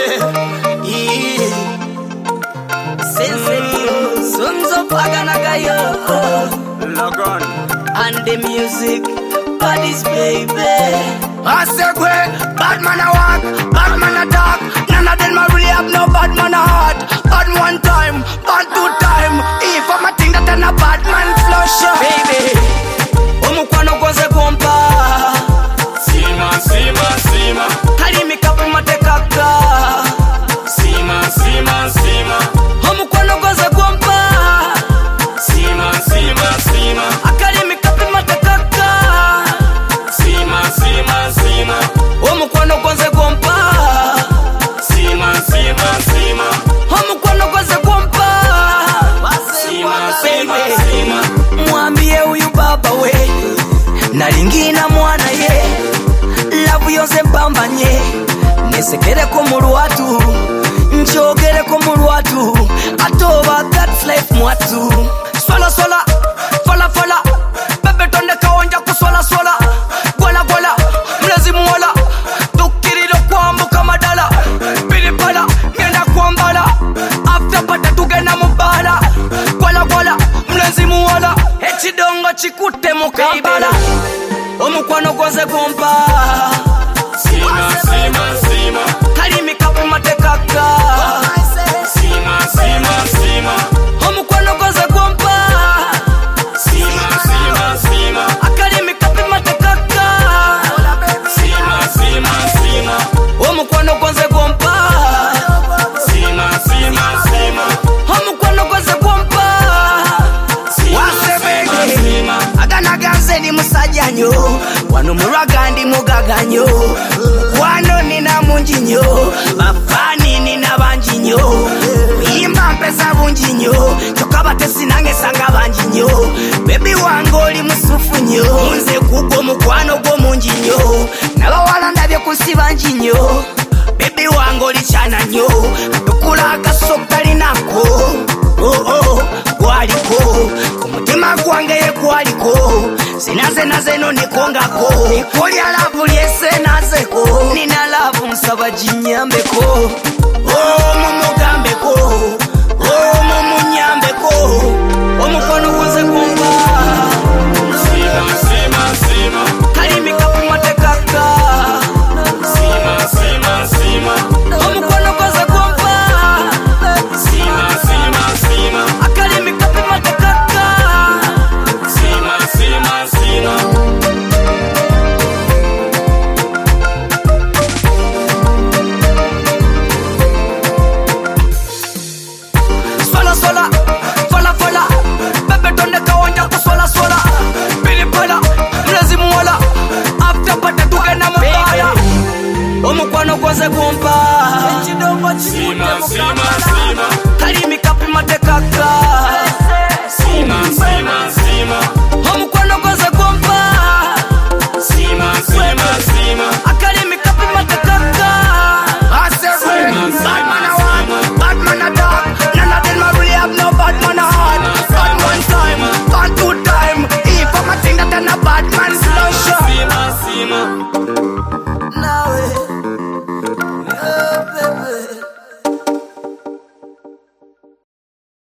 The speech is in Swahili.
And the music, bodies baby. I say bad man a walk, bad man a talk. None of them a really have no bad man a heart. Bad one time, bad two time. If I'm a thing that I'm a bad man flush baby. Omukwano gwaze gompa Sima, sima, sima. Kalimi kapu matekaka Sima, sima, sima. Omukwano gwaze gompa Sima, sima, sima. Akalimi kapu matekaka Sima, sima, sima. Omukwano gwaze gompa Sima, sima, sima. Omukwano gwaze gompa Sima, sima, sima. Mwambie uyu baba we nalingina mwana ye lavu yose mpambanye nesekereko mu lwatu nchogereko mu lwatu atoba God's life mwatu sola sola fola fola bebe tonde kaonja kusola sola gola gola mlezi muola tukirilo kwambuka madala pilipala ngenda kwambala after pata tugenda mubala gola gola mlezi muola ekidongo chikute mukabala omukwano gwaze gompa Sima, sima, sima. kalimi kapu matekaka Sima, sima, sima. omukwano gwaze gompa Sima, sima, sima. akalimi kapu matekaka Sima, sima, sima. omukwano gwaze gompa Sima, sima, sima. omukwano gwaze gompa Sima, sima. agana ganze ni musajja nnyo wano mulwaga ndi mugaga nnyo mukwano nina mungi nnyo bafaani nina bangi nnyo kuyimba mpeza bungi nnyo kyokka batesi nange sanga bangi nnyo bebi wange oli musufu nnyo nze kugwo omukwano gwo mungi nnyo n'abawala ndabye ku nsi bangi nnyo bebi wange oli kyana nnyo atukula akaso kalinako gwaliko omutima gwange ye gwaliko zinaze no nikongako ekolya lavu lyesenazeko nina lavu nsaba ginyambeko mumugambeko mumunyambeko omukwano gwaze gomba Sima, sima, sima. kalimi kapu matekaka Sima, sima, sima. omukwano gwaze gomba Sima, sima, sima. akalimi kapu matekaka Sima, sima, sima. sola sola fola fola bebe tonde kaonja kusola sola pilipala mlezi muola after pata tugenda mubala omukwano gwaze gompa